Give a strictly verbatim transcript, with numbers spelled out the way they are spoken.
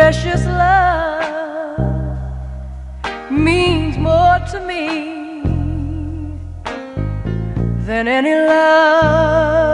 precious love means more to me than any love